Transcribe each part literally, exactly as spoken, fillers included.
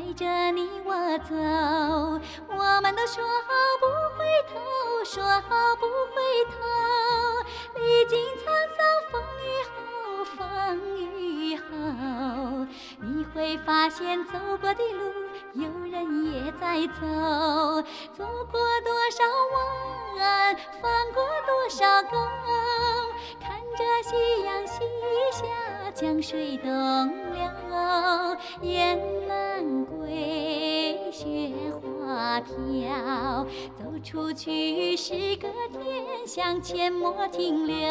着你我走。我们都说好不回头，说好不回头。历经沧桑风雨后，风雨后，你会发现走过的路，有人也在走。走过多少弯，翻过多少沟，看着夕阳西下，江水东流。雁南归，雪花飘，走出去是个天，向前莫停留。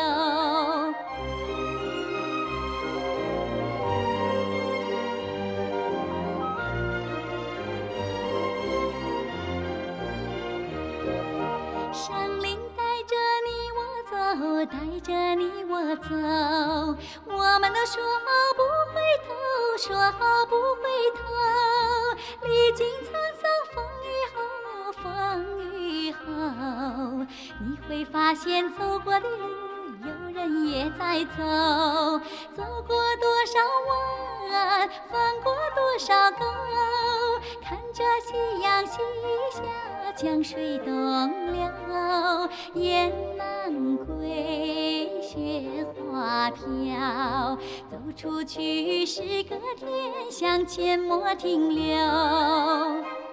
生灵带着你我走，带着你我走。我们都说好不回头，说好不回头。历经沧桑风雨后，风雨后，你会发现走过的路，有人也在走。走过多少弯，翻过多少沟，看着夕阳西下，江水东流。雁南归，雪花飘，走出去是个天，向前莫停留。